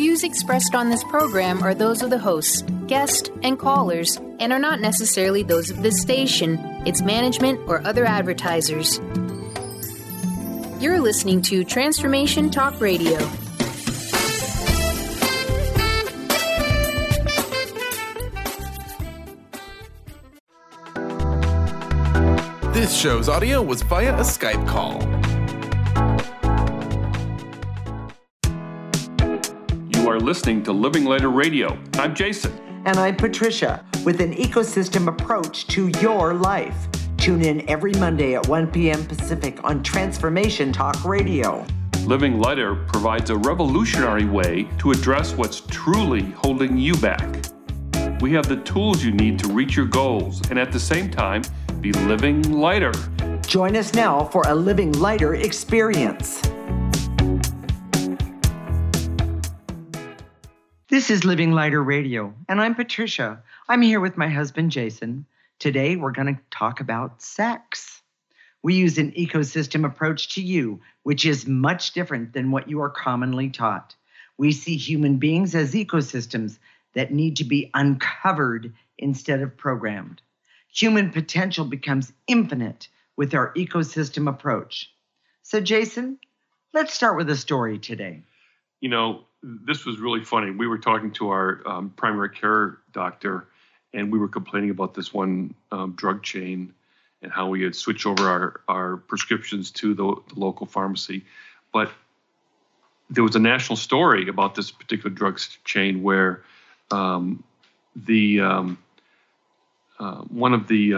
views expressed on this program are those of the hosts, guests, and callers, and are not necessarily those of this station, its management, or other advertisers. You're listening to Transformation Talk Radio. This show's audio was via a Skype call. You are listening to Living Lighter Radio. I'm Jason. And I'm Patricia, with an ecosystem approach to your life. Tune in every Monday at 1 p.m. Pacific on Transformation Talk Radio. Living Lighter provides a revolutionary way to address what's truly holding you back. We have the tools you need to reach your goals and at the same time, be living lighter. Join us now for a Living Lighter experience. This is Living Lighter Radio, and I'm Patricia. I'm here with my husband, Jason. Today, we're going to talk about sex. We use an ecosystem approach to you, which is much different than what you are commonly taught. We see human beings as ecosystems that need to be uncovered instead of programmed. Human potential becomes infinite with our ecosystem approach. So, Jason, let's start with a story today. You know, this was really funny. We were talking to our primary care doctor, and we were complaining about this one drug chain and how we had switched over our prescriptions to the local pharmacy. But there was a national story about this particular drug chain where one of the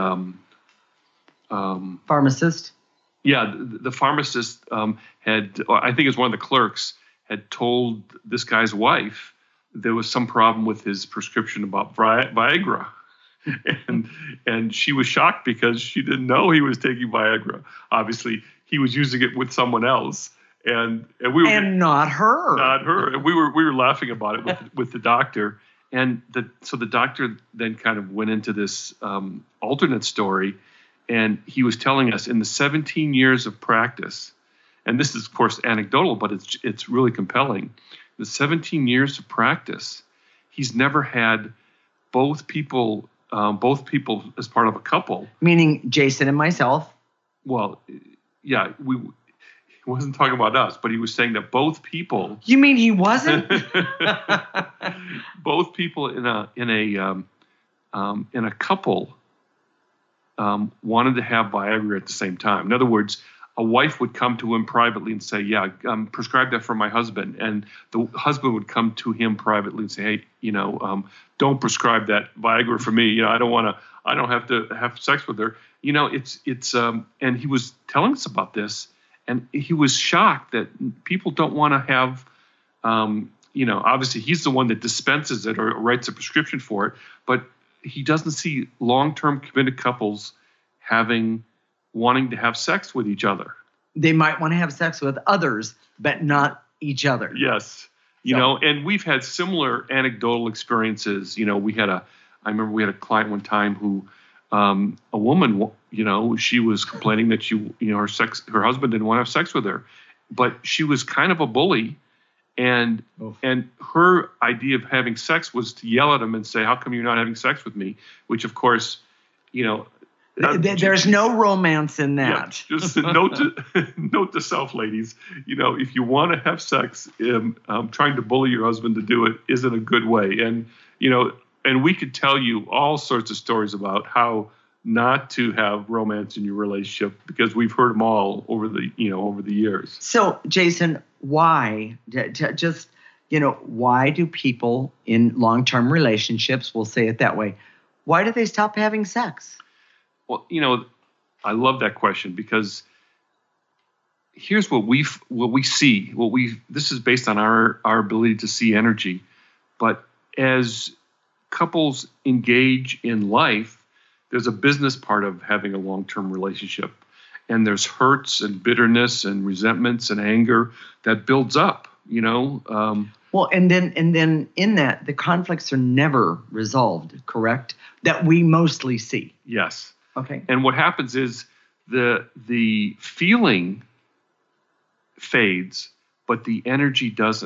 pharmacist? Yeah, the pharmacist had, I think it's one of the clerks, had told this guy's wife there was some problem with his prescription about Viagra. and she was shocked because she didn't know he was taking Viagra. Obviously, he was using it with someone else. And we were, and not her. Not her. And we were laughing about it with the doctor. And so the doctor then kind of went into this alternate story, and he was telling us in the 17 years of practice, and this is of course anecdotal, but it's really compelling. The 17 years of practice, he's never had both people as part of a couple. Meaning Jason and myself. Well, yeah, he wasn't talking about us, but he was saying that both people. You mean he wasn't? Both people in a couple wanted to have Viagra at the same time. In other words, a wife would come to him privately and say, "Yeah, prescribe that for my husband," and the husband would come to him privately and say, "Hey, don't prescribe that Viagra for me. I don't have to have sex with her." And he was telling us about this. And he was shocked that people don't want to have, obviously he's the one that dispenses it or writes a prescription for it, but he doesn't see long-term committed couples wanting to have sex with each other. They might want to have sex with others, but not each other. Yes. And we've had similar anecdotal experiences. I remember we had a client one time who, a woman, she was complaining that her husband didn't want to have sex with her, but she was kind of a bully, and her idea of having sex was to yell at him and say, "How come you're not having sex with me?" Which, of course, there's no romance in that. Yeah, just note to self, ladies. If you want to have sex, trying to bully your husband to do it isn't a good way, and And we could tell you all sorts of stories about how not to have romance in your relationship because we've heard them all over the years. So, Jason, why? Why do people in long-term relationships, we'll say it that way, why do they stop having sex? Well, I love that question because here's what we see. This is based on our ability to see energy, but as couples engage in life, there's a business part of having a long-term relationship, and there's hurts and bitterness and resentments and anger that builds up. Well, and then in that the conflicts are never resolved, correct? That we mostly see. Yes. Okay. And what happens is the feeling fades, but the energy doesn't.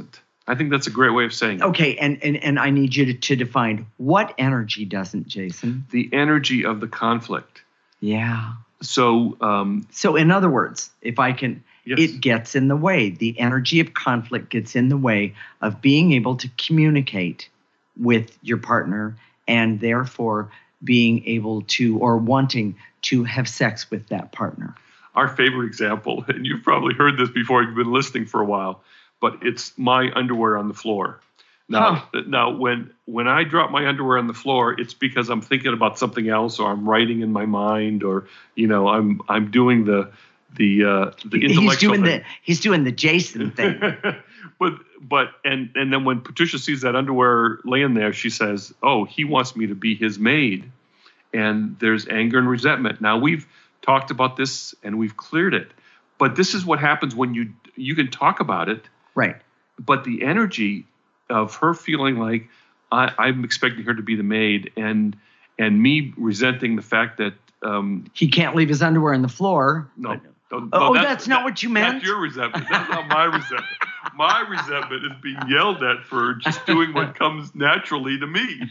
I think that's a great way of saying it. Okay, and I need you to define what energy doesn't, Jason? The energy of the conflict. Yeah. So in other words, if I can, yes. It gets in the way. The energy of conflict gets in the way of being able to communicate with your partner and therefore being able to or wanting to have sex with that partner. Our favorite example, and you've probably heard this before, you've been listening for a while, but it's my underwear on the floor. Now, when I drop my underwear on the floor, it's because I'm thinking about something else, or I'm writing in my mind, or I'm doing the intellectual thing. He's doing the Jason thing. but then when Patricia sees that underwear laying there, she says, "Oh, he wants me to be his maid," and there's anger and resentment. Now we've talked about this and we've cleared it, but this is what happens when you can talk about it, right? But the energy of her feeling like I'm expecting her to be the maid, and me resenting the fact that he can't leave his underwear on the floor. No. That's not what you meant? That's your resentment. That's not my resentment. My resentment is being yelled at for just doing what comes naturally to me.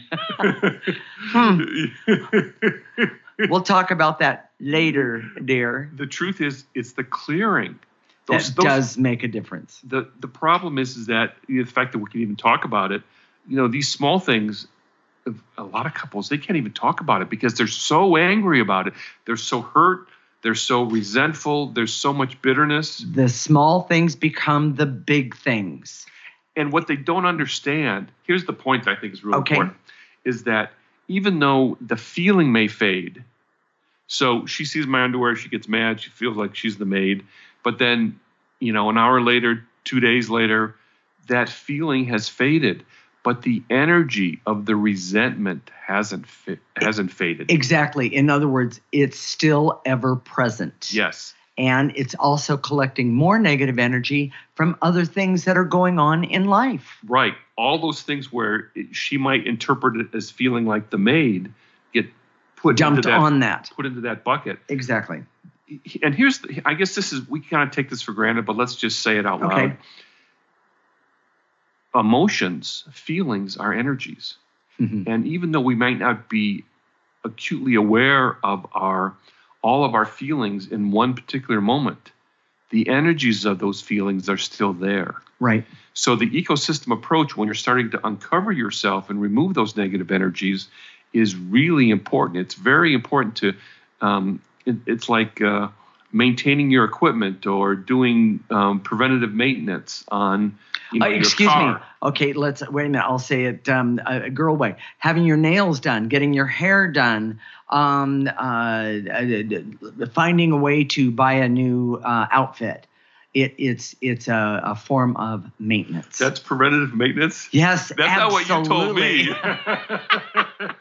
We'll talk about that later, dear. The truth is, it's the clearing. That does make a difference. The problem is that the fact that we can even talk about it, these small things, a lot of couples, they can't even talk about it because they're so angry about it. They're so hurt. They're so resentful. There's so much bitterness. The small things become the big things. And what they don't understand, here's the point that I think is really important, is that even though the feeling may fade, so she sees my underwear, she gets mad, she feels like she's the maid, but then, an hour later, 2 days later, that feeling has faded. But the energy of the resentment hasn't faded. Exactly. In other words, it's still ever present. Yes. And it's also collecting more negative energy from other things that are going on in life. Right. All those things where she might interpret it as feeling like the maid get put into that bucket. Exactly. And I guess we kind of take this for granted, but let's just say it out loud. Okay. Emotions, feelings are energies. Mm-hmm. And even though we might not be acutely aware of all of our feelings in one particular moment, the energies of those feelings are still there. Right. So the ecosystem approach, when you're starting to uncover yourself and remove those negative energies, is really important. It's very important to, it's like maintaining your equipment or doing preventative maintenance on excuse your car. Me. Okay, wait a minute. I'll say it a girl way. Having your nails done, getting your hair done, finding a way to buy a new outfit. It's a form of maintenance. That's preventative maintenance? Yes, that's absolutely. Not what you told me.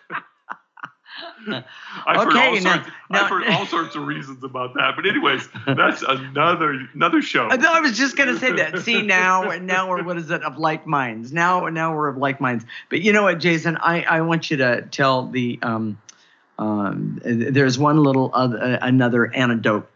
I've heard all sorts of reasons about that. But anyways, that's another show. No, I was just going to say that. See, now we're, what is it, of like minds. Now we're of like minds. But you know what, Jason, I want you to tell the, there's one little another anecdote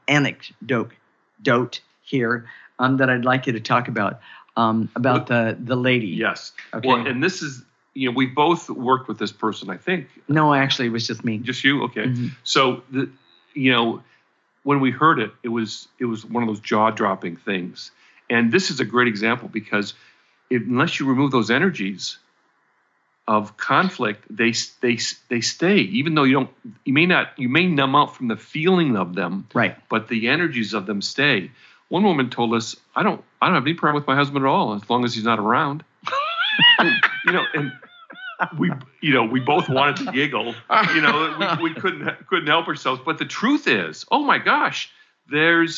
here that I'd like you to talk about the lady. Yes. Okay. Well, and this is, we both worked with this person, I think. No, actually, it was just me. Just you? Okay. Mm-hmm. So, when we heard it, it was one of those jaw-dropping things. And this is a great example because unless you remove those energies of conflict, they stay. Even though you may numb out from the feeling of them, right? But the energies of them stay. One woman told us, "I don't have any problem with my husband at all as long as he's not around." And we both wanted to giggle. We couldn't help ourselves. But the truth is, oh my gosh, there's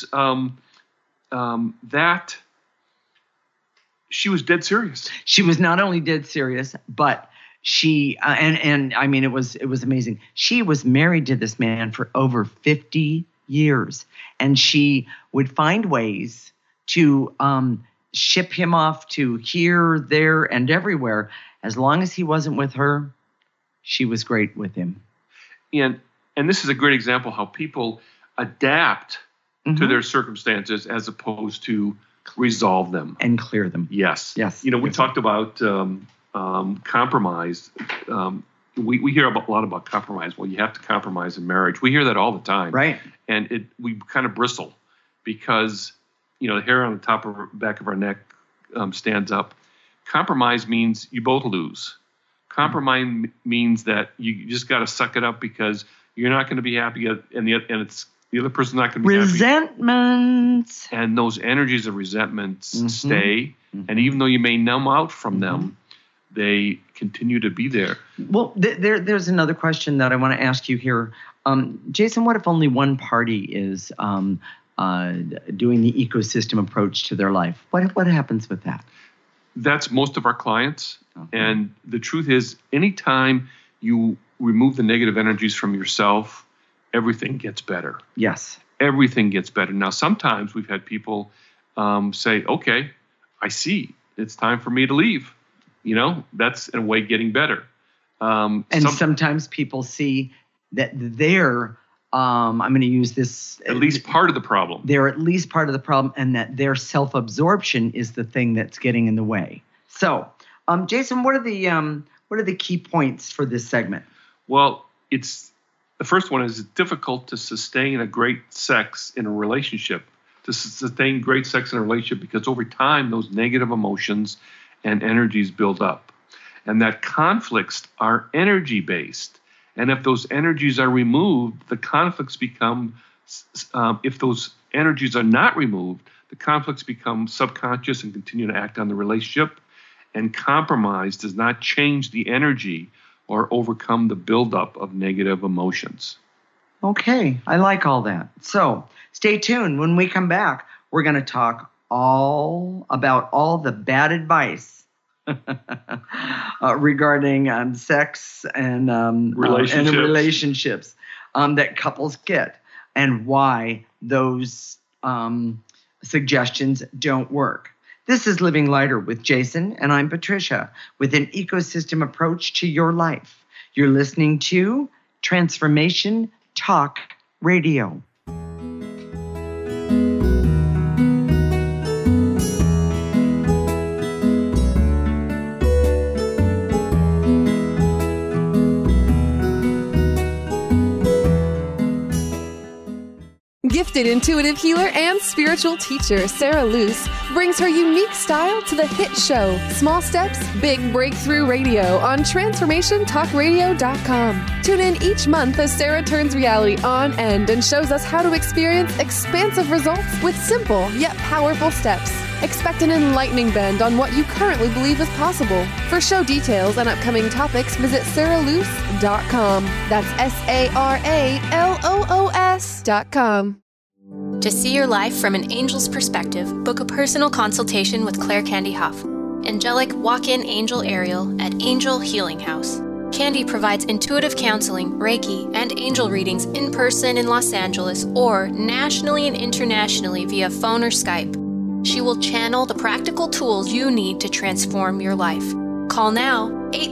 that. She was dead serious. She was not only dead serious, but she and I mean it was amazing. She was married to this man for over 50 years, and she would find ways to ship him off to here, there, and everywhere. As long as he wasn't with her, she was great with him. And this is a great example how people adapt to their circumstances as opposed to resolve them. And clear them. Yes. Yes. We talked about compromise. We hear a lot about compromise. Well, you have to compromise in marriage. We hear that all the time. Right. And we kind of bristle because, the hair on the back of our neck stands up. Compromise means you both lose. Compromise means that you just got to suck it up because you're not going to be happy, and the other person's not going to be happy. Resentment. And those energies of resentment stay. And even though you may numb out from them, they continue to be there. Well, there's another question that I want to ask you here. Jason, what if only one party is doing the ecosystem approach to their life? What happens with that? That's most of our clients. And the truth is, anytime you remove the negative energies from yourself, everything gets better. Yes. Everything gets better. Now, sometimes we've had people say, okay, I see. It's time for me to leave. That's in a way getting better. Sometimes people see that they're, I'm going to use this. At least part of the problem. They're at least part of the problem, and that their self-absorption is the thing that's getting in the way. So, Jason, what are the key points for this segment? Well, the first one is it's difficult to sustain a great sex in a relationship. To sustain great sex in a relationship because over time those negative emotions and energies build up, and that conflicts are energy based. And if those energies are removed, the conflicts become. If those energies are not removed, the conflicts become subconscious and continue to act on the relationship. And compromise does not change the energy or overcome the buildup of negative emotions. Okay, I like all that. So stay tuned. When we come back, we're going to talk all about all the bad advice regarding sex and relationships that couples get, and why those suggestions don't work. This is Living Lighter with Jason, and I'm Patricia, with an ecosystem approach to your life. You're listening to Transformation Talk Radio. Gifted intuitive healer and spiritual teacher Sarah Luce brings her unique style to the hit show Small Steps, Big Breakthrough Radio on TransformationTalkRadio.com. Tune in each month as Sarah turns reality on end and shows us how to experience expansive results with simple yet powerful steps. Expect an enlightening bend on what you currently believe is possible. For show details and upcoming topics, visit SarahLuce.com. That's SarahLoos.com. To see your life from an angel's perspective, book a personal consultation with Claire Candy Huff, angelic walk-in angel Ariel at Angel Healing House. Candy provides intuitive counseling, Reiki, and angel readings in person in Los Angeles or nationally and internationally via phone or Skype. She will channel the practical tools you need to transform your life. Call now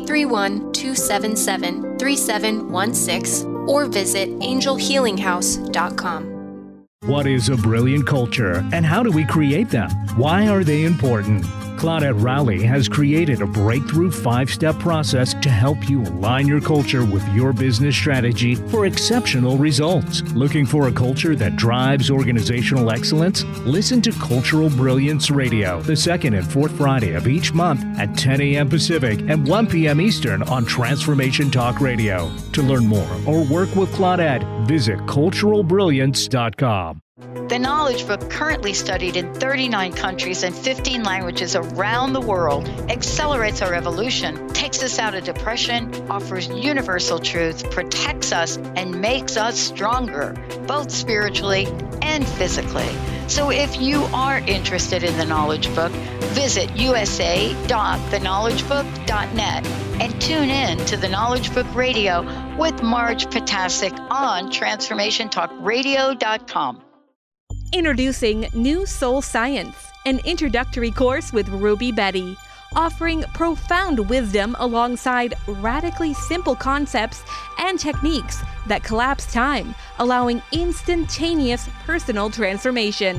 831-277-3716 or visit angelhealinghouse.com. What is a brilliant culture, and how do we create them? Why are they important? Claudette Rowley has created a breakthrough 5-step process to help you align your culture with your business strategy for exceptional results. Looking for a culture that drives organizational excellence? Listen to Cultural Brilliance Radio, the second and fourth Friday of each month at 10 a.m. Pacific and 1 p.m. Eastern on Transformation Talk Radio. To learn more or work with Claudette, visit culturalbrilliance.com. The Knowledge Book, currently studied in 39 countries and 15 languages around the world, accelerates our evolution, takes us out of depression, offers universal truth, protects us, and makes us stronger, both spiritually and physically. So if you are interested in the Knowledge Book, visit usa.theknowledgebook.net and tune in to the Knowledge Book Radio with Marge Potasic on TransformationTalkRadio.com. Introducing New Soul Science, an introductory course with Ruby Betty, offering profound wisdom alongside radically simple concepts and techniques that collapse time, allowing instantaneous personal transformation.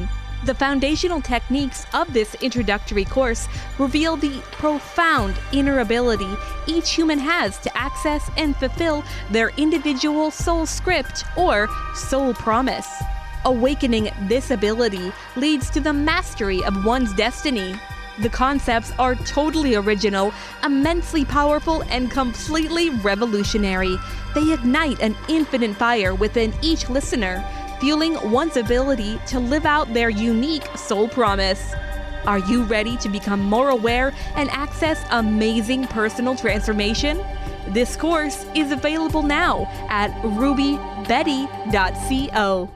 The foundational techniques of this introductory course reveal the profound inner ability each human has to access and fulfill their individual soul script or soul promise. Awakening this ability leads to the mastery of one's destiny. The concepts are totally original, immensely powerful, and completely revolutionary. They ignite an infinite fire within each listener, fueling one's ability to live out their unique soul promise. Are you ready to become more aware and access amazing personal transformation? This course is available now at rubybetty.co.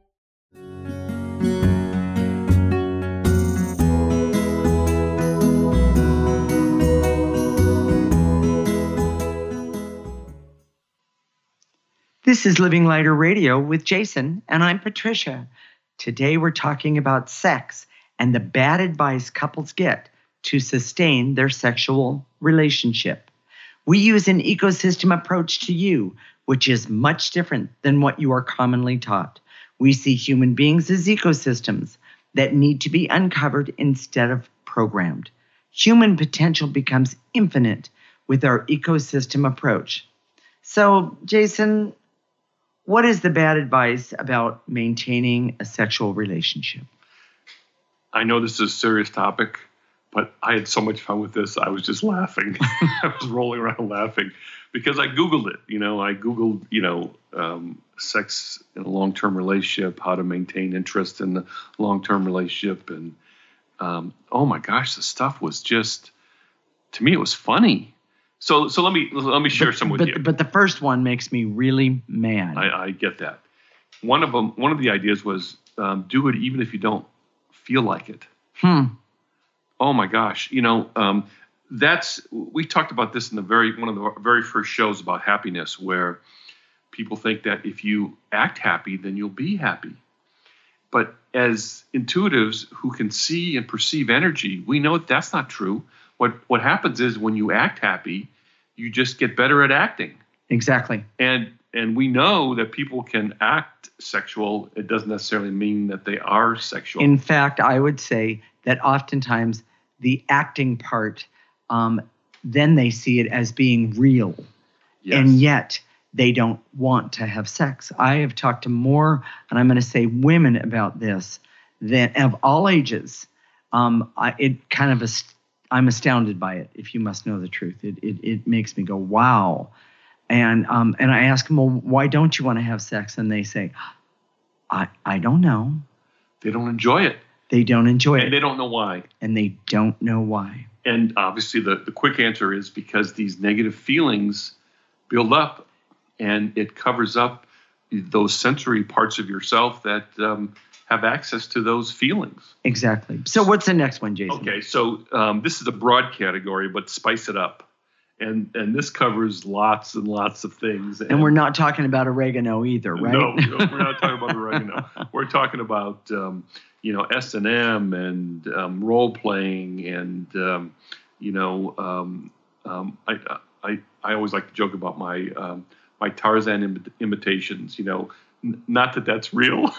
This is Living Lighter Radio with Jason, and I'm Patricia. Today we're talking about sex and the bad advice couples get to sustain their sexual relationship. We use an ecosystem approach to you, which is much different than what you are commonly taught. We see human beings as ecosystems that need to be uncovered instead of programmed. Human potential becomes infinite with our ecosystem approach. So, Jason, what is the bad advice about maintaining a sexual relationship? I know this is a serious topic, but I had so much fun with this. I was just laughing. I was rolling around laughing because I Googled it. I Googled, sex in a long-term relationship, how to maintain interest in the long-term relationship. And oh my gosh, the stuff was just, to me, it was funny. So let me share some with you. But the first one makes me really mad. I get that. One of the ideas was do it even if you don't feel like it. Oh my gosh, we talked about this in one of the very first shows about happiness, where people think that if you act happy, then you'll be happy. But as intuitives who can see and perceive energy, we know that that's not true. What happens is when you act happy, you just get better at acting. Exactly. And we know that people can act sexual. It doesn't necessarily mean that they are sexual. In fact, I would say that oftentimes the acting part, then they see it as being real. Yes. And yet they don't want to have sex. I have talked to more, and I'm going to say women about this, than of all ages. I'm astounded by it, if you must know the truth. It makes me go, wow. And I ask them, well, why don't you want to have sex? And they say, I don't know. They don't enjoy it. They don't enjoy it. And they don't know why. And they don't know why. And obviously the quick answer is because these negative feelings build up, and it covers up those sensory parts of yourself that have access to those feelings. Exactly. So what's the next one, Jason? Okay, so this is a broad category, but spice it up. And this covers lots and lots of things. And we're not talking about oregano either, right? No, we're not talking about oregano. We're talking about, S&M and role playing and, I always like to joke about my Tarzan imitations, not that that's real.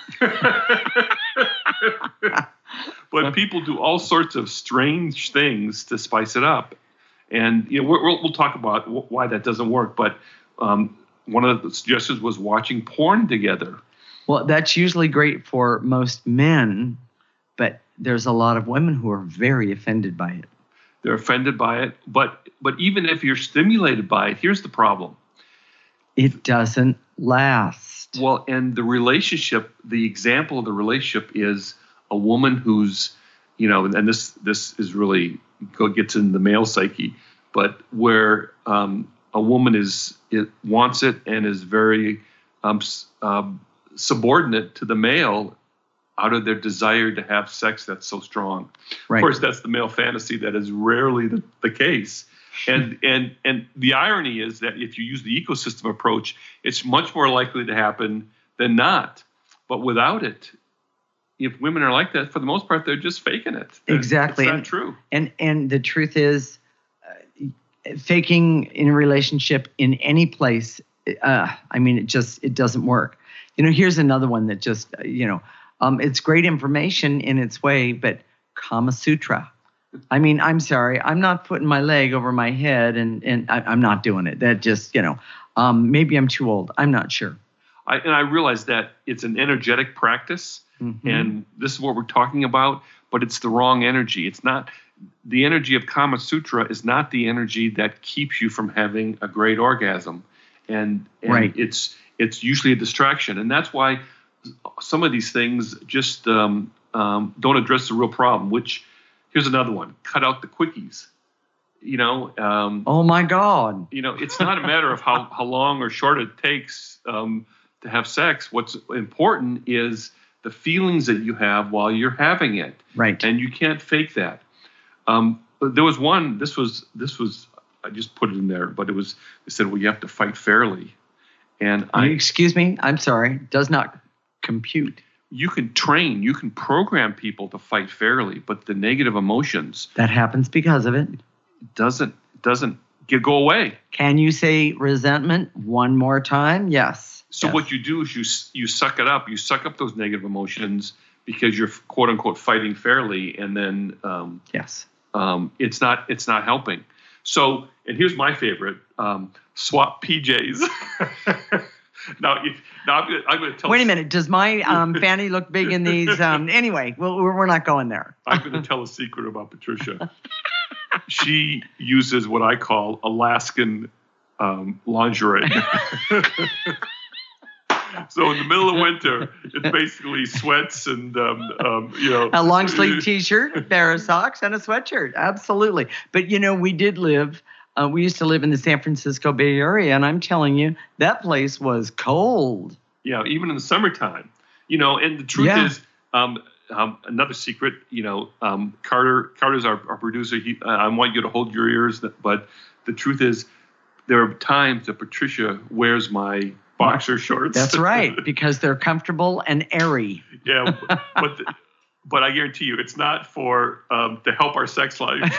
But people do all sorts of strange things to spice it up. And we'll talk about why that doesn't work. But one of the suggestions was watching porn together. Well, that's usually great for most men, but there's a lot of women who are very offended by it. They're offended by it. But even if you're stimulated by it, here's the problem. It doesn't last. Well, and the example of the relationship is a woman who's, and this is really gets in the male psyche, but where a woman wants it and is very subordinate to the male out of their desire to have sex that's so strong. Right. Of course, that's the male fantasy that is rarely the case. And the irony is that if you use the ecosystem approach, it's much more likely to happen than not. But without it, if women are like that, for the most part, they're just faking it. Exactly. It's not true. And the truth is, faking in a relationship in any place, it doesn't work. Here's another one that just, It's great information in its way, but Kama Sutra. I mean, I'm sorry. I'm not putting my leg over my head and I'm not doing it. That just, maybe I'm too old. I'm not sure. I realize that it's an energetic practice, and this is what we're talking about, but it's the wrong energy. It's not the energy of Kama Sutra is not the energy that keeps you from having a great orgasm, and right. It's usually a distraction, and that's why some of these things just don't address the real problem. Which here's another one: cut out the quickies. Oh my God! It's not a matter of how long or short it takes to have sex. What's important is the feelings that you have while you're having it. Right. And you can't fake that. There was one, this was, I just put it in there, but they said, well, you have to fight fairly. And excuse me, I'm sorry, does not compute. You can program people to fight fairly, but the negative emotions. That happens because of it. Doesn't go away. Can you say resentment one more time? Yes. So what you do is you suck it up. You suck up those negative emotions because you're quote unquote fighting fairly, and then it's not helping. So, and here's my favorite: swap PJs. Now I'm going to tell. Wait a minute. Does my fanny look big in these? Anyway, we're not going there. I'm going to tell a secret about Patricia. She uses what I call Alaskan lingerie. So in the middle of winter, it's basically sweats and a long sleeve T-shirt, a pair of socks, and a sweatshirt. Absolutely. But we we used to live in the San Francisco Bay Area, and I'm telling you, that place was cold. Yeah, even in the summertime. And the truth is, another secret. Carter's our producer. I want you to hold your ears, but the truth is, there are times that Patricia wears my boxer shorts. That's right, because they're comfortable and airy. Yeah, but I guarantee you, it's not for to help our sex life.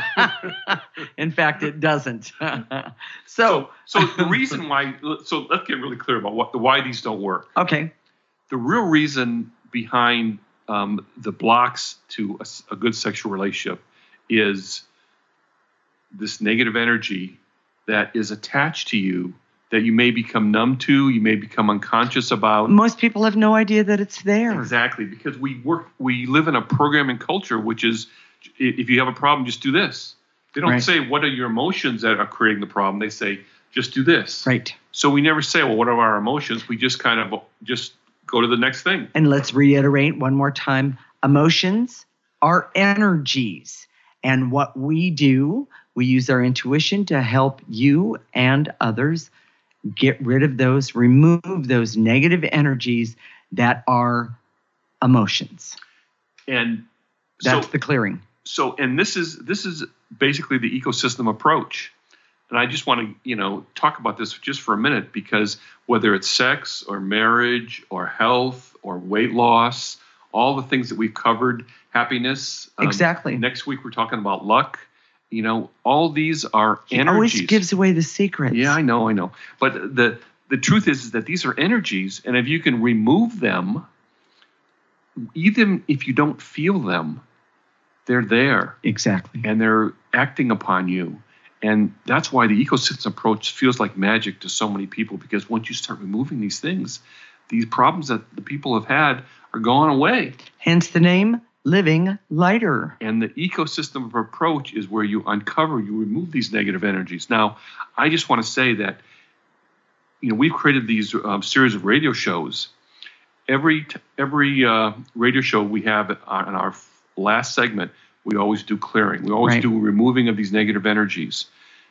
In fact, it doesn't. So the reason why. So let's get really clear about why these don't work. Okay. The real reason behind the blocks to a good sexual relationship is this negative energy that is attached to you, that you may become numb to, you may become unconscious about. Most people have no idea that it's there. Exactly, because we live in a programming culture, which is, if you have a problem, just do this. They don't say, what are your emotions that are creating the problem? They say, just do this. Right. So we never say, well, what are our emotions? We just kind of just go to the next thing. And let's reiterate one more time. Emotions are energies. And what we do, we use our intuition to help you and others get rid of those, remove those negative energies that are emotions. And that's the clearing. So, and this is basically the ecosystem approach. And I just want to, talk about this just for a minute, because whether it's sex or marriage or health or weight loss, all the things that we've covered, happiness. Exactly. Next week, we're talking about luck. All these are energies. He always gives away the secrets. Yeah, I know. But the truth is that these are energies, and if you can remove them, even if you don't feel them, they're there. Exactly. And they're acting upon you. And that's why the ecosystem approach feels like magic to so many people, because once you start removing these things, these problems that the people have had are going away. Hence the name, Living Lighter. And the ecosystem approach is where you remove these negative energies. Now, I just want to say that, we've created these series of radio shows. Every radio show we have on our last segment, we always do clearing. We always do removing of these negative energies.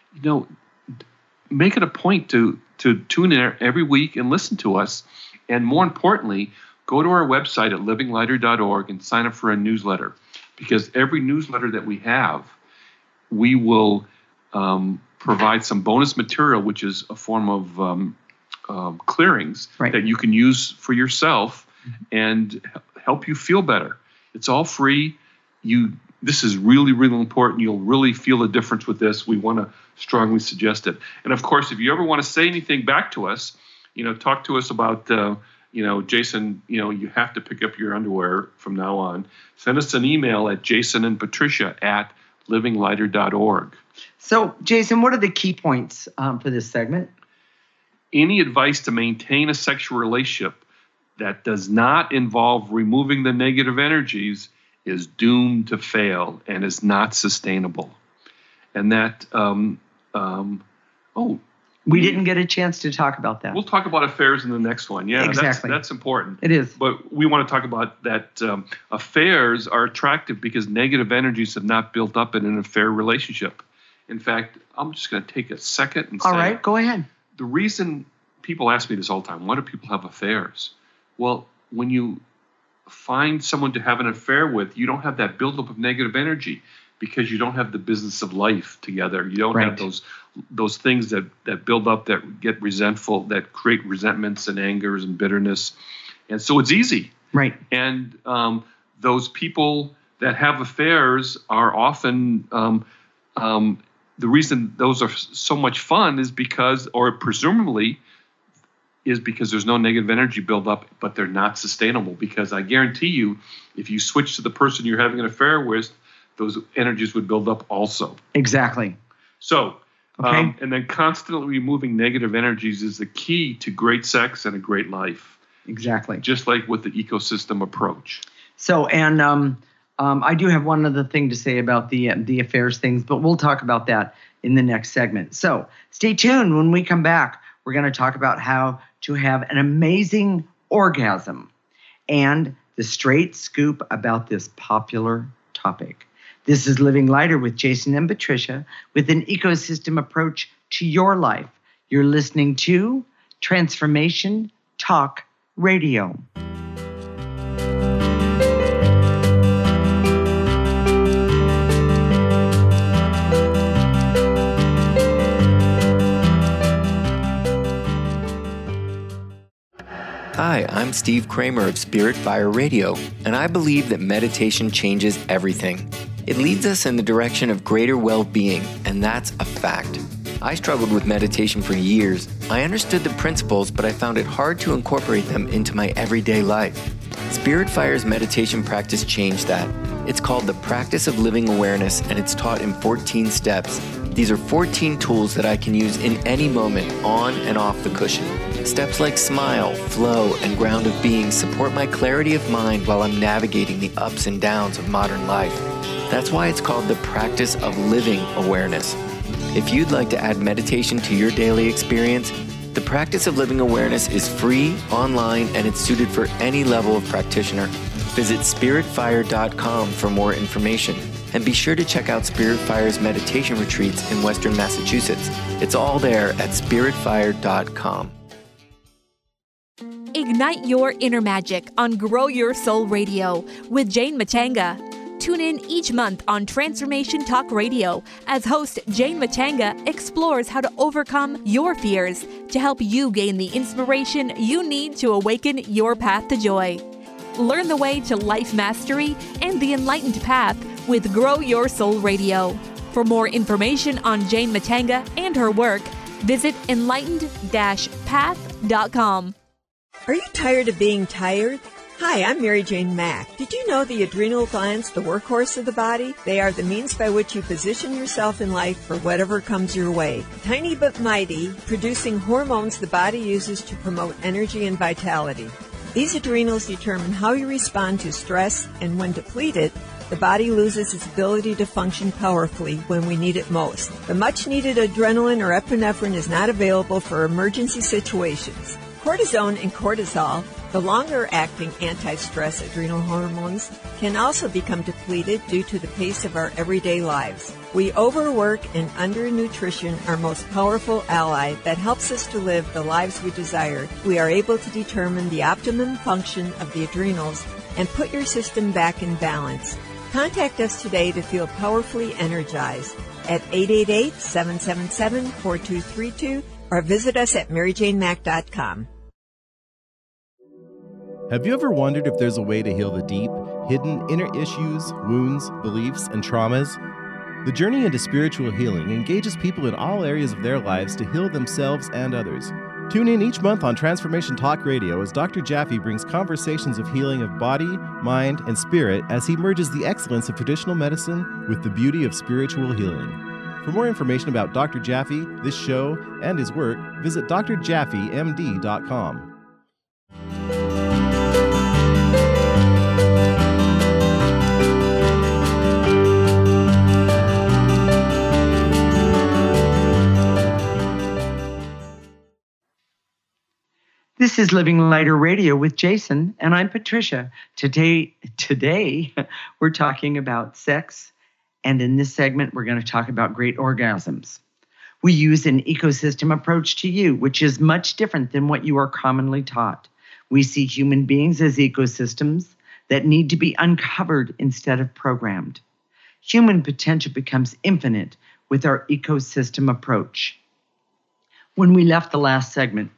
Make it a point to tune in every week and listen to us. And more importantly, go to our website at livinglighter.org and sign up for a newsletter, because every newsletter that we have, we will provide some bonus material, which is a form of clearings that you can use for yourself and help you feel better. It's all free. This is really, really important. You'll really feel a difference with this. We want to strongly suggest it. And of course, if you ever want to say anything back to us, talk to us about Jason, you have to pick up your underwear from now on. Send us an email at jasonandpatricia@livinglighter.org. So, Jason, what are the key points for this segment? Any advice to maintain a sexual relationship that does not involve removing the negative energies is doomed to fail and is not sustainable. And that, we didn't get a chance to talk about that. We'll talk about affairs in the next one. Yeah, exactly. That's important. It is. But we want to talk about that affairs are attractive because negative energies have not built up in an affair relationship. In fact, I'm just going to take a second and say, all right, go ahead. The reason people ask me this all the time, why do people have affairs? Well, when you find someone to have an affair with, you don't have that buildup of negative energy because you don't have the business of life together. You don't have those things that build up, that get resentful, that create resentments and angers and bitterness. And so it's easy. Right. And those people that have affairs are often, the reason those are so much fun is because, or presumably, is because there's no negative energy buildup, but they're not sustainable. Because I guarantee you, if you switch to the person you're having an affair with, those energies would build up also. Exactly. So, and then constantly removing negative energies is the key to great sex and a great life. Exactly. Just like with the ecosystem approach. So, and I do have one other thing to say about the affairs things, but we'll talk about that in the next segment. So stay tuned. When we come back, we're going to talk about how to have an amazing orgasm and the straight scoop about this popular topic. This is Living Lighter with Jason and Patricia with an ecosystem approach to your life. You're listening to Transformation Talk Radio. Hi, I'm Steve Kramer of Spirit Fire Radio, and I believe that meditation changes everything. It leads us in the direction of greater well-being, and that's a fact. I struggled with meditation for years. I understood the principles, but I found it hard to incorporate them into my everyday life. Spirit Fire's meditation practice changed that. It's called the Practice of Living Awareness, and it's taught in 14 steps. These are 14 tools that I can use in any moment, on and off the cushion. Steps like smile, flow, and ground of being support my clarity of mind while I'm navigating the ups and downs of modern life. That's why it's called the Practice of Living Awareness. If you'd like to add meditation to your daily experience, the Practice of Living Awareness is free, online, and it's suited for any level of practitioner. Visit spiritfire.com for more information. And be sure to check out Spirit Fire's meditation retreats in Western Massachusetts. It's all there at spiritfire.com. Ignite your inner magic on Grow Your Soul Radio with Jane Matanga. Tune in each month on Transformation Talk Radio as host Jane Matanga explores how to overcome your fears to help you gain the inspiration you need to awaken your path to joy. Learn the way to life mastery and the enlightened path with Grow Your Soul Radio. For more information on Jane Matanga and her work, visit enlightened-path.com. Are you tired of being tired? Hi, I'm Mary Jane Mack. Did you know the adrenal glands, the workhorse of the body? They are the means by which you position yourself in life for whatever comes your way. Tiny but mighty, producing hormones the body uses to promote energy and vitality. These adrenals determine how you respond to stress, and when depleted, the body loses its ability to function powerfully when we need it most. The much-needed adrenaline or epinephrine is not available for emergency situations. Cortisone and cortisol, the longer-acting anti-stress adrenal hormones, can also become depleted due to the pace of our everyday lives. We overwork and undernutrition, our most powerful ally that helps us to live the lives we desire. We are able to determine the optimum function of the adrenals and put your system back in balance. Contact us today to feel powerfully energized at 888-777-4232 or visit us at maryjanemack.com. Have you ever wondered if there's a way to heal the deep, hidden inner issues, wounds, beliefs, and traumas? The journey into spiritual healing engages people in all areas of their lives to heal themselves and others. Tune in each month on Transformation Talk Radio as Dr. Jaffe brings conversations of healing of body, mind, and spirit as he merges the excellence of traditional medicine with the beauty of spiritual healing. For more information about Dr. Jaffe, this show, and his work, visit drjaffemd.com. This is Living Lighter Radio with Jason, and I'm Patricia. Today we're talking about sex, and in this segment, we're going to talk about great orgasms. We use an ecosystem approach to you, which is much different than what you are commonly taught. We see human beings as ecosystems that need to be uncovered instead of programmed. Human potential becomes infinite with our ecosystem approach. When we left the last segment,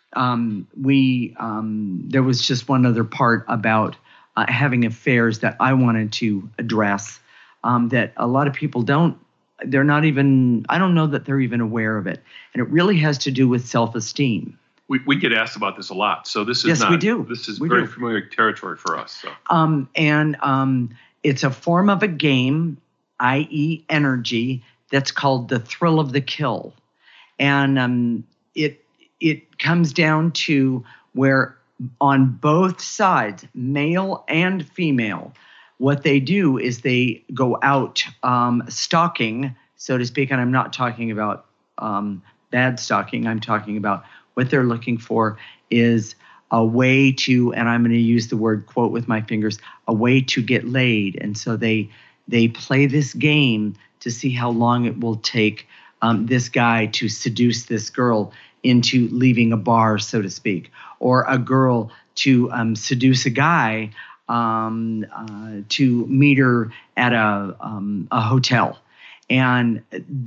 there was just one other part about having affairs that I wanted to address that a lot of people I don't know that they're even aware of it. And it really has to do with self-esteem. We get asked about this a lot. So this is yes, we do. This is very familiar territory for us. So. It's a form of a game, i.e. energy, that's called the thrill of the kill. And it comes down to where on both sides, male and female, what they do is they go out stalking, so to speak, and I'm not talking about bad stalking. I'm talking about what they're looking for is a way to, and I'm going to use the word quote with my fingers, a way to get laid. And so they play this game to see how long it will take this guy to seduce this girl into leaving a bar, so to speak, or a girl to seduce a guy to meet her at a hotel. And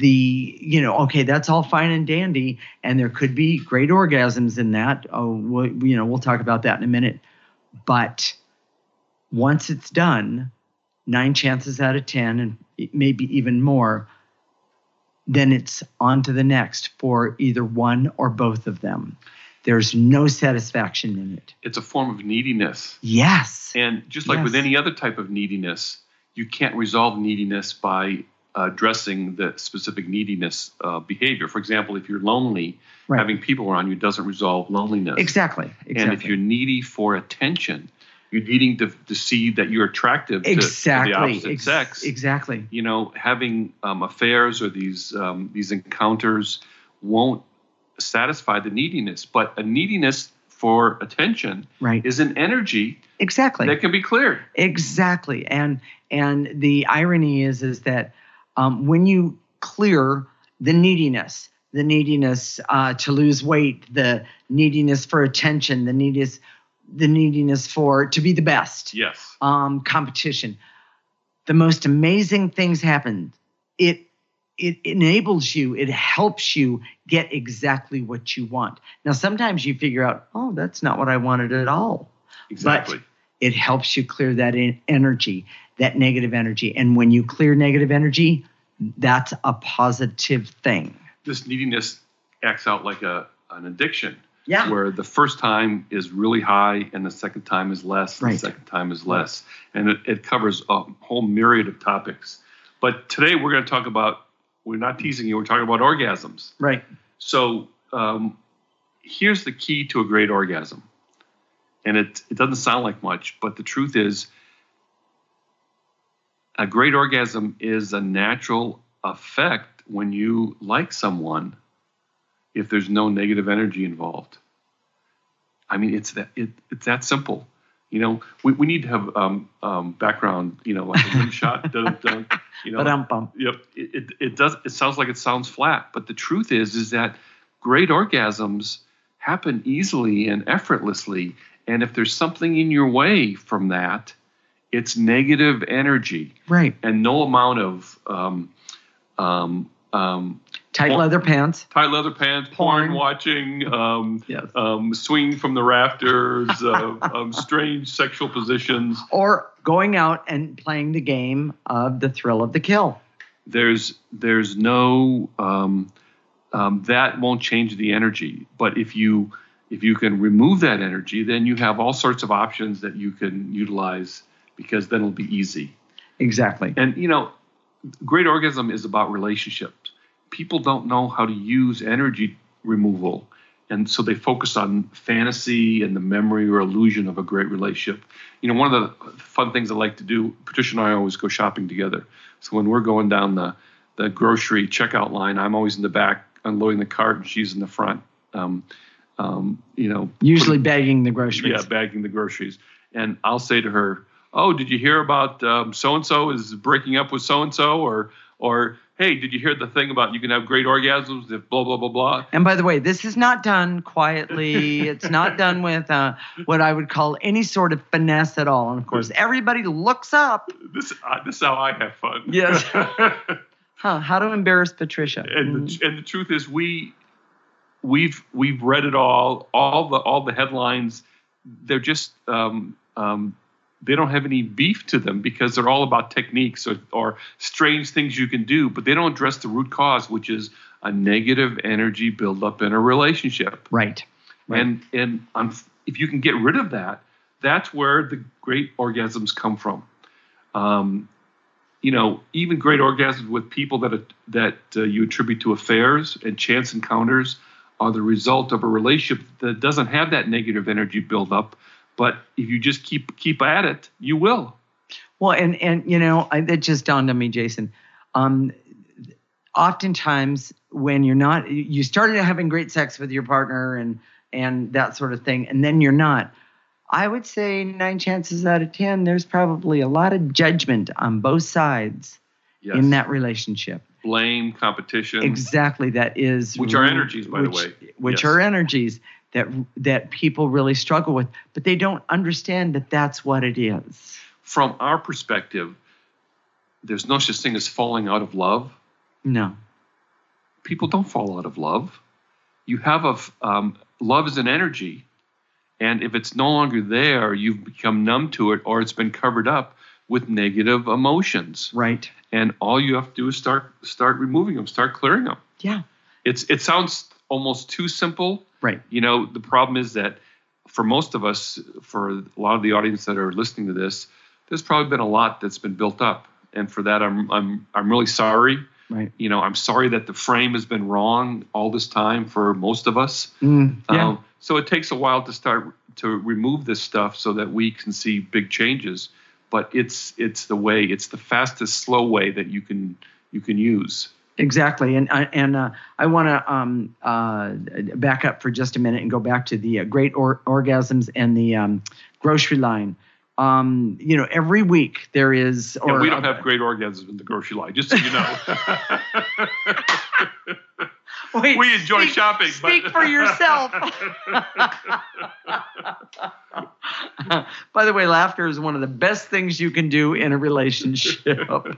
that's all fine and dandy, and there could be great orgasms in that. We'll talk about that in a minute. But once it's done, 9 chances out of 10, and maybe even more, then it's on to the next for either one or both of them. There's no satisfaction in it. It's a form of neediness. Yes. And just like with any other type of neediness, you can't resolve neediness by addressing the specific neediness behavior. For example, if you're lonely, having people around you doesn't resolve loneliness. Exactly. And if you're needy for attention, you're needing to see that you're attractive to the opposite sex. Exactly. Having affairs or these encounters won't satisfy the neediness. But a neediness for attention is an energy that can be cleared. Exactly. And the irony is that when you clear the neediness to lose weight, the neediness for attention, the neediness for to be the best. Yes. Competition. The most amazing things happen. It enables you. It helps you get exactly what you want. Now, sometimes you figure out, oh, that's not what I wanted at all. Exactly. But it helps you clear that energy, that negative energy. And when you clear negative energy, that's a positive thing. This neediness acts out like an addiction. Yeah. Where the first time is really high and the second time is less, and the second time is less. And it covers a whole myriad of topics. But today we're going to talk about, we're not teasing you, we're talking about orgasms. Right. So here's the key to a great orgasm. And it doesn't sound like much, but the truth is a great orgasm is a natural effect when you like someone if there's no negative energy involved. I mean, it's that simple. We need to have background, like a wind shot. Yep. It sounds like it sounds flat, but the truth is that great orgasms happen easily and effortlessly. And if there's something in your way from that, it's negative energy. Right. And no amount of tight leather pants, porn watching, swinging from the rafters, strange sexual positions, or going out and playing the game of the thrill of the kill. There's no that won't change the energy. But if you can remove that energy, then you have all sorts of options that you can utilize, because then it'll be easy. Exactly. And, great orgasm is about relationships. People don't know how to use energy removal. And so they focus on fantasy and the memory or illusion of a great relationship. One of the fun things I like to do, Patricia and I always go shopping together. So when we're going down the grocery checkout line, I'm always in the back unloading the cart, and she's in the front. Usually bagging the groceries. Yeah, bagging the groceries. And I'll say to her, "Oh, did you hear about so-and-so is breaking up with so-and-so?" Or "Hey, did you hear the thing about you can have great orgasms if blah, blah, blah, blah?" And by the way, this is not done quietly. It's not done with what I would call any sort of finesse at all. And of course, everybody looks up. This is how I have fun. Yes. How to embarrass Patricia. And the truth is, we've read it all the headlines. They're just they don't have any beef to them, because they're all about techniques or strange things you can do, but they don't address the root cause, which is a negative energy buildup in a relationship. Right. And if you can get rid of that, that's where the great orgasms come from. Even great orgasms with people that you attribute to affairs and chance encounters are the result of a relationship that doesn't have that negative energy buildup. But if you just keep at it, you will. Well, and it just dawned on me, Jason. Oftentimes, when you started having great sex with your partner and that sort of thing, and then you're not, I would say 9 chances out of 10, there's probably a lot of judgment on both sides in that relationship. Blame, competition. Exactly, that is. Which are energies, by the way. Which are energies that people really struggle with, but they don't understand that that's what it is. From our perspective, there's no such thing as falling out of love. No. People don't fall out of love. You have love is an energy. And if it's no longer there, you've become numb to it, or it's been covered up with negative emotions. Right. And all you have to do is start removing them, start clearing them. Yeah. It sounds almost too simple. Right. The problem is that for most of us, for a lot of the audience that are listening to this, there's probably been a lot that's been built up. And for that, I'm really sorry. Right. I'm sorry that the frame has been wrong all this time for most of us. Yeah. So it takes a while to start to remove this stuff so that we can see big changes. But it's the fastest, slow way that you can use. Exactly, and I want to back up for just a minute and go back to the great orgasms and the grocery line. Every week there is. We don't have great orgasms in the grocery line, just so you know. Wait, we enjoy shopping. Speak for yourself. By the way, laughter is one of the best things you can do in a relationship.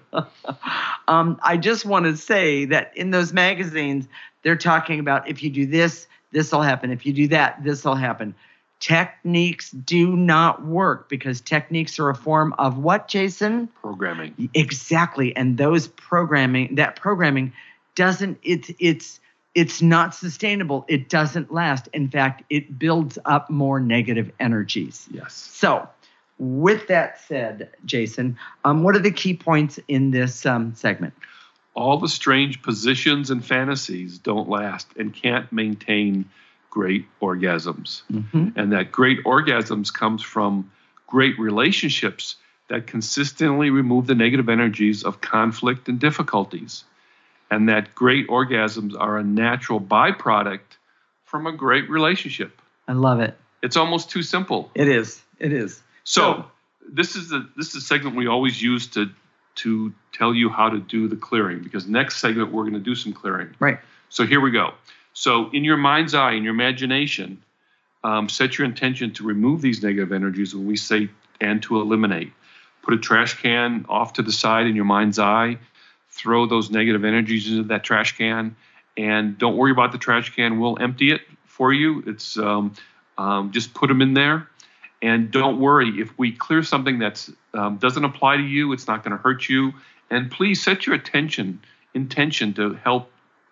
I just want to say that in those magazines, they're talking about if you do this, this will happen. If you do that, this will happen. Techniques do not work, because techniques are a form of what, Jason? Programming. Exactly. And that programming doesn't, it's not sustainable. It doesn't last. In fact, it builds up more negative energies. Yes. So with that said, Jason, what are the key points in this segment? All the strange positions and fantasies don't last and can't maintain great orgasms. Mm-hmm. And that great orgasms comes from great relationships that consistently remove the negative energies of conflict and difficulties. And that great orgasms are a natural byproduct from a great relationship. I love it. It's almost too simple. It is. So this is a segment we always use to tell you how to do the clearing, because next segment we're going to do some clearing. Right. So here we go. So in your mind's eye, in your imagination, set your intention to remove these negative energies when we say and to eliminate. Put a trash can off to the side in your mind's eye. Throw those negative energies into that trash can, and don't worry about the trash can. We'll empty it for you. It's just put them in there, and don't worry if we clear something that doesn't apply to you. It's not going to hurt you. And please set your intention to help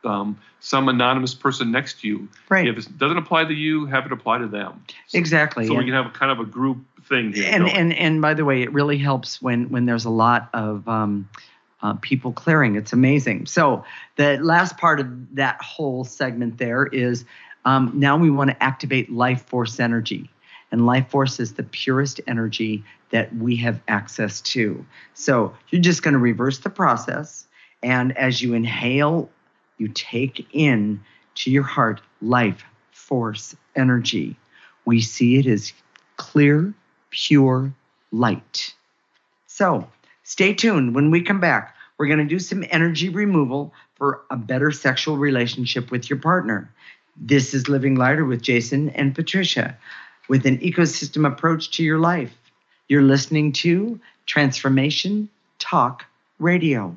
some anonymous person next to you. Right. If it doesn't apply to you, have it apply to them. Exactly. So we can have a kind of a group thing here. And by the way, it really helps when there's a lot of people clearing. It's amazing. So the last part of that whole segment there is now we want to activate life force energy. And life force is the purest energy that we have access to. So you're just going to reverse the process. And as you inhale, you take in to your heart life force energy. We see it as clear, pure light. So stay tuned. When we come back, we're going to do some energy removal for a better sexual relationship with your partner. This is Living Lighter with Jason and Patricia, with an ecosystem approach to your life. You're listening to Transformation Talk Radio.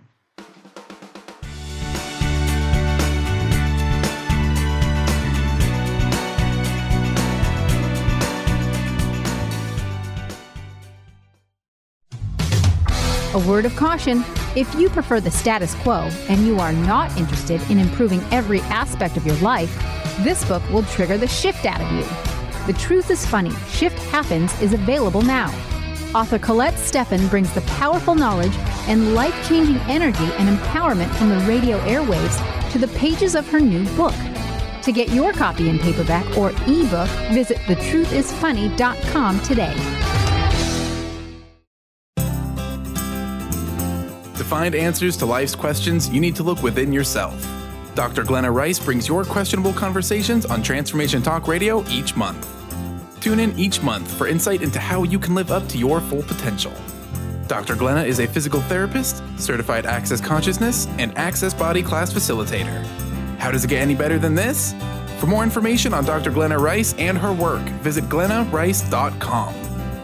A word of caution. If you prefer the status quo and you are not interested in improving every aspect of your life, this book will trigger the shift out of you. The Truth is Funny, Shift Happens is available now. Author Colette Steffen brings the powerful knowledge and life-changing energy and empowerment from the radio airwaves to the pages of her new book. To get your copy in paperback or ebook, visit thetruthisfunny.com today. To find answers to life's questions, you need to look within yourself. Dr. Glenna Rice brings your questionable conversations on Transformation Talk Radio each month. Tune in each month for insight into how you can live up to your full potential. Dr. Glenna is a physical therapist, certified Access Consciousness, and Access Body Class facilitator. How does it get any better than this? For more information on Dr. Glenna Rice and her work, visit glennarice.com.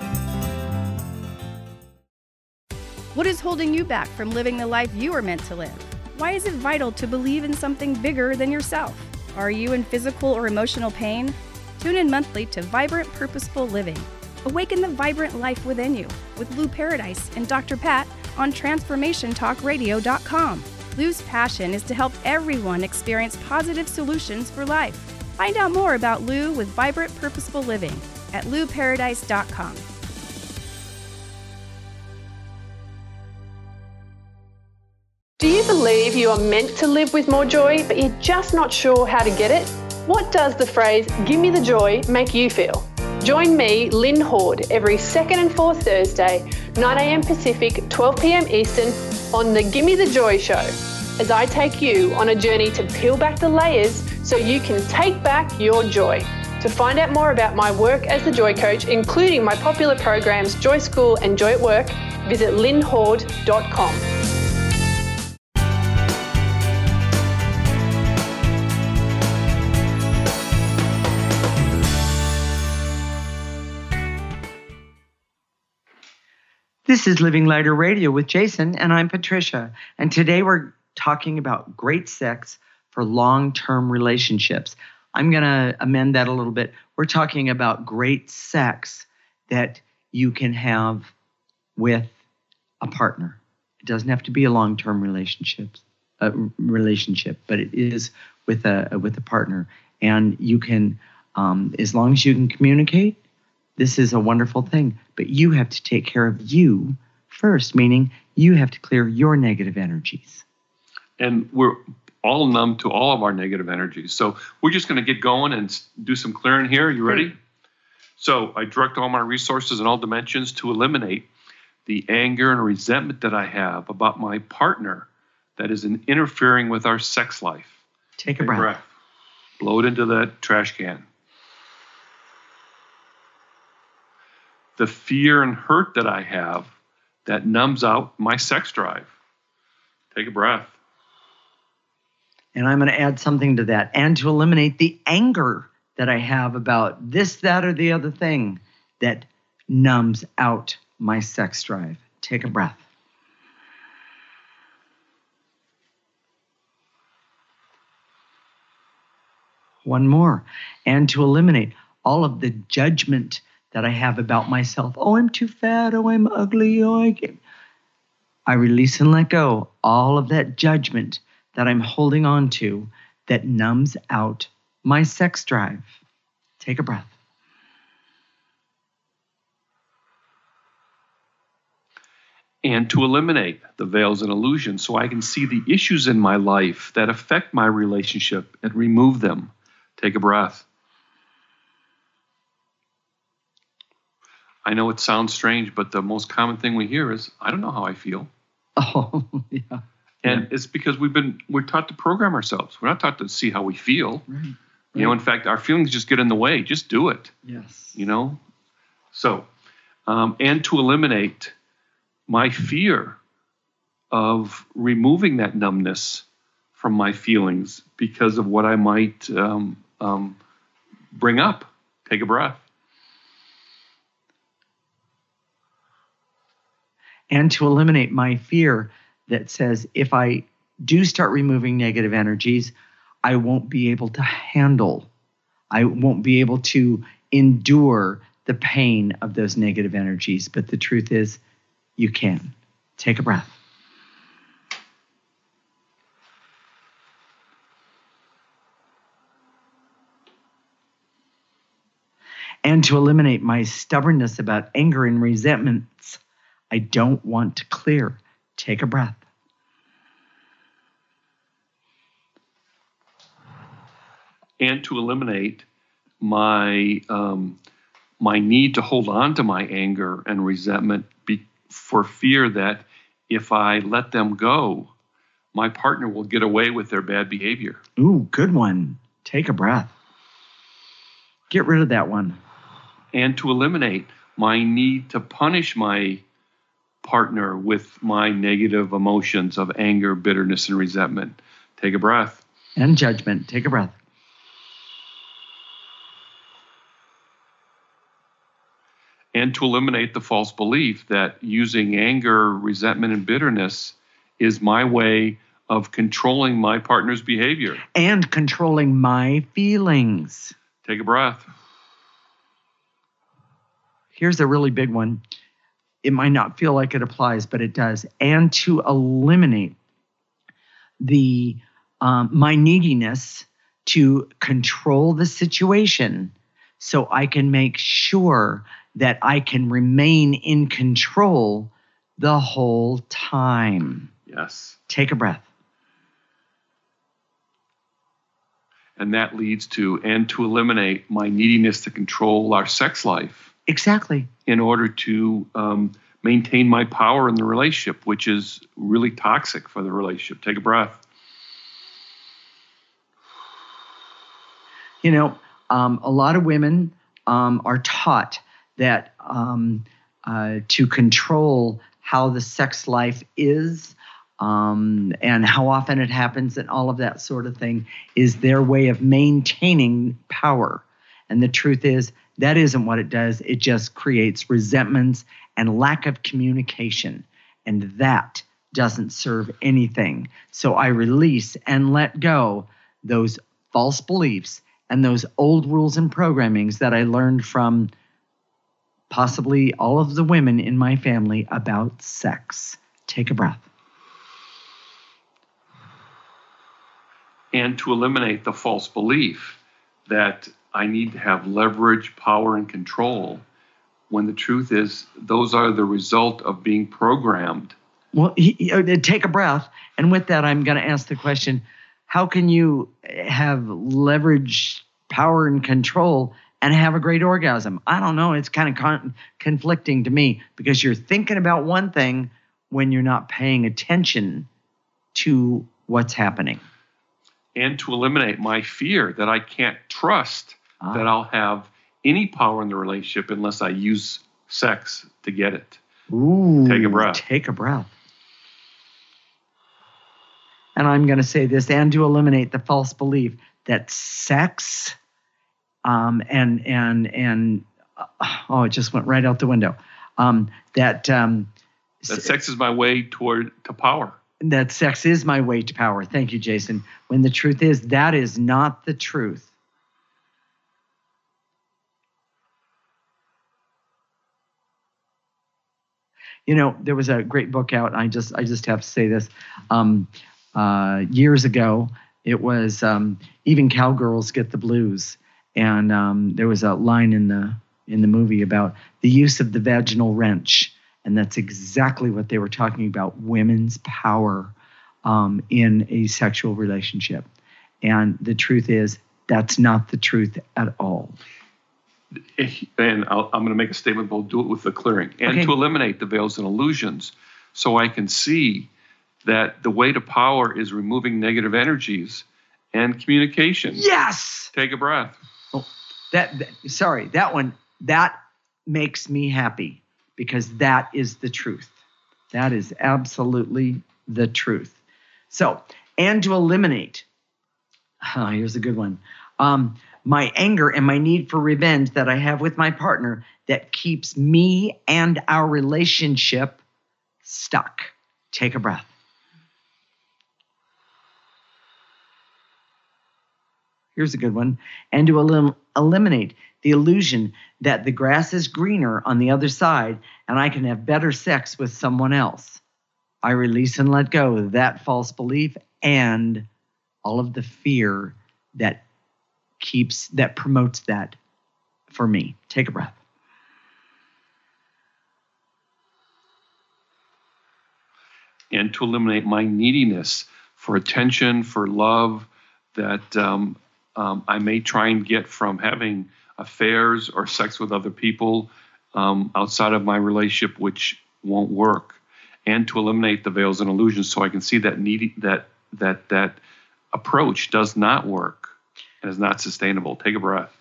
What is holding you back from living the life you are meant to live? Why is it vital to believe in something bigger than yourself? Are you in physical or emotional pain? Tune in monthly to Vibrant Purposeful Living. Awaken the vibrant life within you with Lou Paradise and Dr. Pat on TransformationTalkRadio.com. Lou's passion is to help everyone experience positive solutions for life. Find out more about Lou with Vibrant Purposeful Living at LouParadise.com. Do you believe you are meant to live with more joy, but you're just not sure how to get it? What does the phrase, "give me the joy," make you feel? Join me, Lynn Horde, every second and fourth Thursday, 9 a.m. Pacific, 12 p.m. Eastern, on the Gimme the Joy Show, as I take you on a journey to peel back the layers so you can take back your joy. To find out more about my work as the Joy Coach, including my popular programs Joy School and Joy at Work, visit lynnhorde.com. This is Living Lighter Radio with Jason, and I'm Patricia. And today we're talking about great sex for long-term relationships. I'm going to amend that a little bit. We're talking about great sex that you can have with a partner. It doesn't have to be a long-term relationship, but it is with a partner. And you can, as long as you can communicate, this is a wonderful thing. But you have to take care of you first, meaning you have to clear your negative energies. And we're all numb to all of our negative energies. So we're just going to get going and do some clearing here. You ready? So I direct all my resources in all dimensions to eliminate the anger and resentment that I have about my partner that is interfering with our sex life. Take a breath. Blow it into that trash can. The fear and hurt that I have that numbs out my sex drive. Take a breath. And I'm going to add something to that. And to eliminate the anger that I have about this, that, or the other thing that numbs out my sex drive. Take a breath. One more. And to eliminate all of the judgment that I have about myself. Oh, I'm too fat. Oh, I'm ugly. Oh, I release and let go all of that judgment that I'm holding on to that numbs out my sex drive? Take a breath. And to eliminate the veils and illusions so I can see the issues in my life that affect my relationship and remove them. Take a breath. I know it sounds strange, but the most common thing we hear is, I don't know how I feel. Oh, yeah. And it's because we're taught to program ourselves. We're not taught to see how we feel. Right. You know, in fact, our feelings just get in the way. Just do it. Yes. You know? So, and to eliminate my fear of removing that numbness from my feelings because of what I might bring up. Take a breath. And to eliminate my fear that says if I do start removing negative energies, I won't be able to handle, I won't be able to endure the pain of those negative energies. But the truth is, you can. Take a breath. And to eliminate my stubbornness about anger and resentments I don't want to clear. Take a breath. And to eliminate my my need to hold on to my anger and resentment for fear that if I let them go, my partner will get away with their bad behavior. Ooh, good one. Take a breath. Get rid of that one. And to eliminate my need to punish my partner with my negative emotions of anger, bitterness, and resentment. Take a breath. And judgment. Take a breath. And to eliminate the false belief that using anger, resentment, and bitterness is my way of controlling my partner's behavior. And controlling my feelings. Take a breath. Here's a really big one. It might not feel like it applies, but it does. And to eliminate the my neediness to control the situation so I can make sure that I can remain in control the whole time. Yes. Take a breath. And that leads to, and to eliminate my neediness to control our sex life. Exactly. In order to maintain my power in the relationship, which is really toxic for the relationship. Take a breath. You know, a lot of women are taught that to control how the sex life is and how often it happens and all of that sort of thing is their way of maintaining power. And the truth is, that isn't what it does. It just creates resentments and lack of communication. And that doesn't serve anything. So I release and let go those false beliefs and those old rules and programmings that I learned from possibly all of the women in my family about sex. Take a breath. And to eliminate the false belief that I need to have leverage, power, and control, when the truth is those are the result of being programmed. Well, take a breath. And with that, I'm going to ask the question, how can you have leverage, power, and control and have a great orgasm? I don't know. It's kind of conflicting to me because you're thinking about one thing when you're not paying attention to what's happening. And to eliminate my fear that I can't trust that I'll have any power in the relationship unless I use sex to get it. Ooh, take a breath. Take a breath. And I'm going to say this, and to eliminate the false belief that sex it just went right out the window. That sex is my way to power. That sex is my way to power. Thank you, Jason. When the truth is, that is not the truth. You know, there was a great book out. I just have to say this. years ago. It was even cowgirls get the blues, and there was a line in the movie about the use of the vaginal wrench, and that's exactly what they were talking about: women's power in a sexual relationship. And the truth is, that's not the truth at all. And I'm going to make a statement, but I'll do it with the clearing. And to eliminate the veils and illusions, so I can see that the way to power is removing negative energies and communication. Yes! Take a breath. Oh, that one, that makes me happy, because that is the truth. That is absolutely the truth. So, and to eliminate, here's a good one. My anger and my need for revenge that I have with my partner that keeps me and our relationship stuck. Take a breath. Here's a good one. And to eliminate the illusion that the grass is greener on the other side and I can have better sex with someone else. I release and let go of that false belief and all of the fear that promotes that for me. Take a breath. And to eliminate my neediness for attention, for love, that I may try and get from having affairs or sex with other people outside of my relationship, which won't work. And to eliminate the veils and illusions, so I can see that that approach does not work and is not sustainable. Take a breath.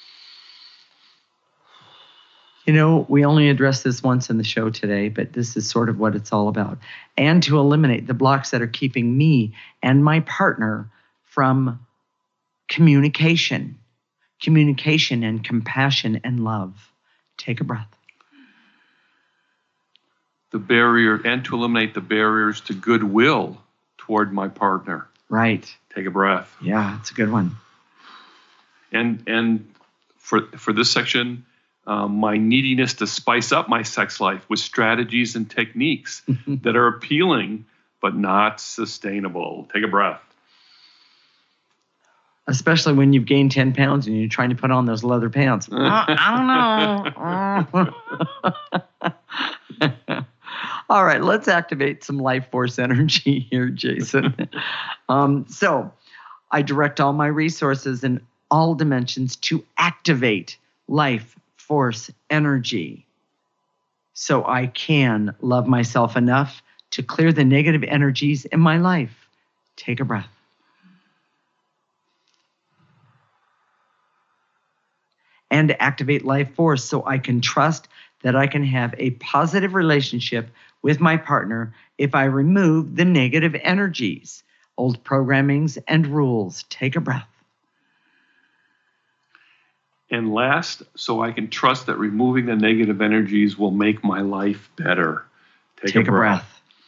You know, we only addressed this once in the show today, but this is sort of what it's all about. And to eliminate the blocks that are keeping me and my partner from communication and compassion and love. Take a breath. The barrier, and to eliminate the barriers to goodwill toward my partner. Right. Take a breath. Yeah, it's a good one. And for this section, my neediness to spice up my sex life with strategies and techniques that are appealing but not sustainable. Take a breath. Especially when you've gained 10 pounds and you're trying to put on those leather pants. I don't know. All right, let's activate some life force energy here, Jason. So I direct all my resources in all dimensions to activate life force energy so I can love myself enough to clear the negative energies in my life. Take a breath. And to activate life force so I can trust that I can have a positive relationship with my partner if I remove the negative energies, old programmings, and rules. Take a breath. And last, so I can trust that removing the negative energies will make my life better. Take a breath.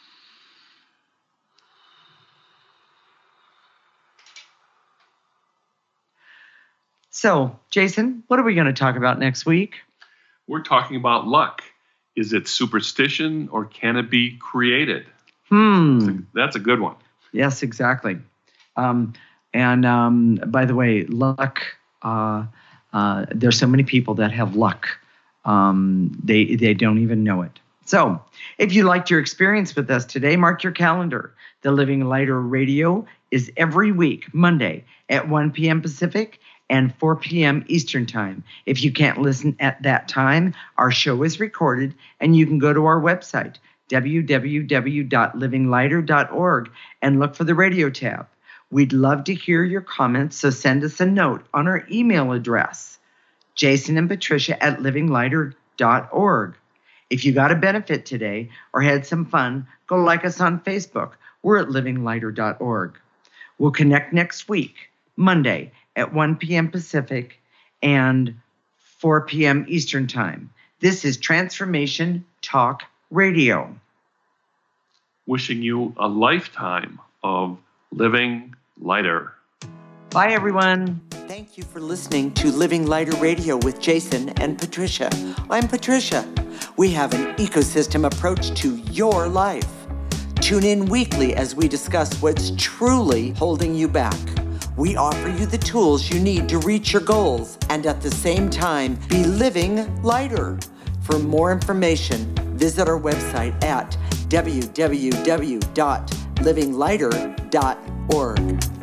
So, Jason, what are we going to talk about next week? We're talking about luck. Is it superstition or can it be created? That's a good one. Yes, exactly. By the way, luck, there's so many people that have luck. They don't even know it. So if you liked your experience with us today, mark your calendar. The Living Lighter Radio is every week, Monday at 1 p.m. Pacific and 4 p.m. Eastern Time. If you can't listen at that time, our show is recorded, and you can go to our website, www.livinglighter.org, and look for the radio tab. We'd love to hear your comments, so send us a note on our email address, jasonandpatricia@livinglighter.org. If you got a benefit today or had some fun, go like us on Facebook. We're at livinglighter.org. We'll connect next week, Monday, at 1 p.m. Pacific and 4 p.m. Eastern Time. This is Transformation Talk Radio. Wishing you a lifetime of living lighter. Bye, everyone. Thank you for listening to Living Lighter Radio with Jason and Patricia. I'm Patricia. We have an ecosystem approach to your life. Tune in weekly as we discuss what's truly holding you back. We offer you the tools you need to reach your goals and at the same time be living lighter. For more information, visit our website at www.livinglighter.org.